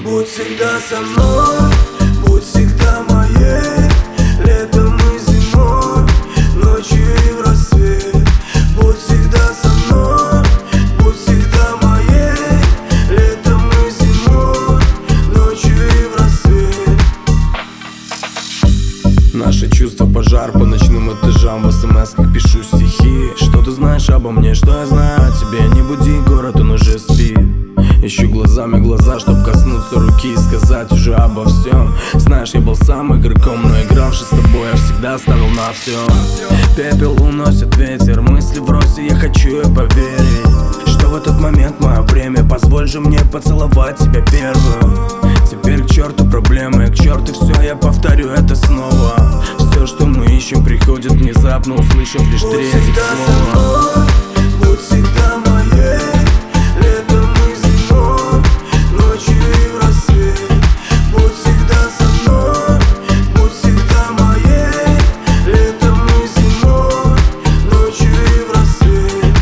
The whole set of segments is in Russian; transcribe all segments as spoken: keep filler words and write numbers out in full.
Будь всегда со мной, будь всегда моей. Летом и зимой, ночью и в рассвет. Будь всегда со мной, будь всегда моей. Летом и зимой, ночью и в рассвет. Наши чувства пожар по ночным этажам. В смс-ках пишу стихи. Что ты знаешь обо мне, что я знаю о тебе? Не буди, город, он уже спит. Ищу глазами глаза, чтоб коснуться руки и сказать уже обо всем. Знаешь, я был сам игроком, но игравший с тобой я всегда ставил на все. Пепел уносит ветер, мысли врозь, и я хочу и поверить, что в этот момент мое время. Позволь же мне поцеловать тебя первым. Теперь к черту проблемы, к черту все, я повторю это снова. Все, что мы ищем, приходит внезапно, услышав лишь третье слово. Будь всегда моей. Летом и зимой, ночью и в рассвет. Будь всегда со мной, будь всегда моей. Летом и зимой, ночью и в рассвет.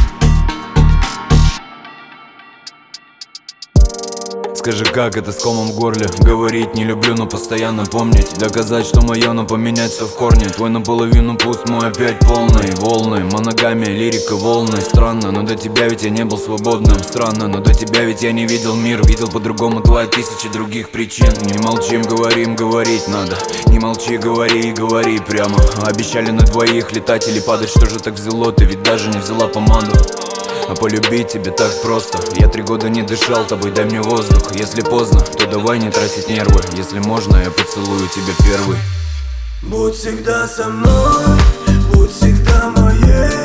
Скажи, как это с комом в горле? Говорить не люблю, но постоянно помнить. Доказать, что мое, но поменять все в корне. Твой наполовину пуст, мой опять полный. Волны, моногамия, лирика, волны. Странно, но до тебя ведь я не был свободным. Странно, но до тебя ведь я не видел мир. Видел по-другому твои тысячи других причин. Не молчим, говорим, говорить надо. Не молчи, говори и говори прямо. Обещали на двоих летать или падать. Что же так взяло? Ты ведь даже не взяла помаду. А полюбить тебе так просто. Я три года не дышал тобой, дай мне воздух. Если поздно, то давай не тратить нервы. Если можно, я поцелую тебя первый. Будь всегда со мной, будь всегда моей.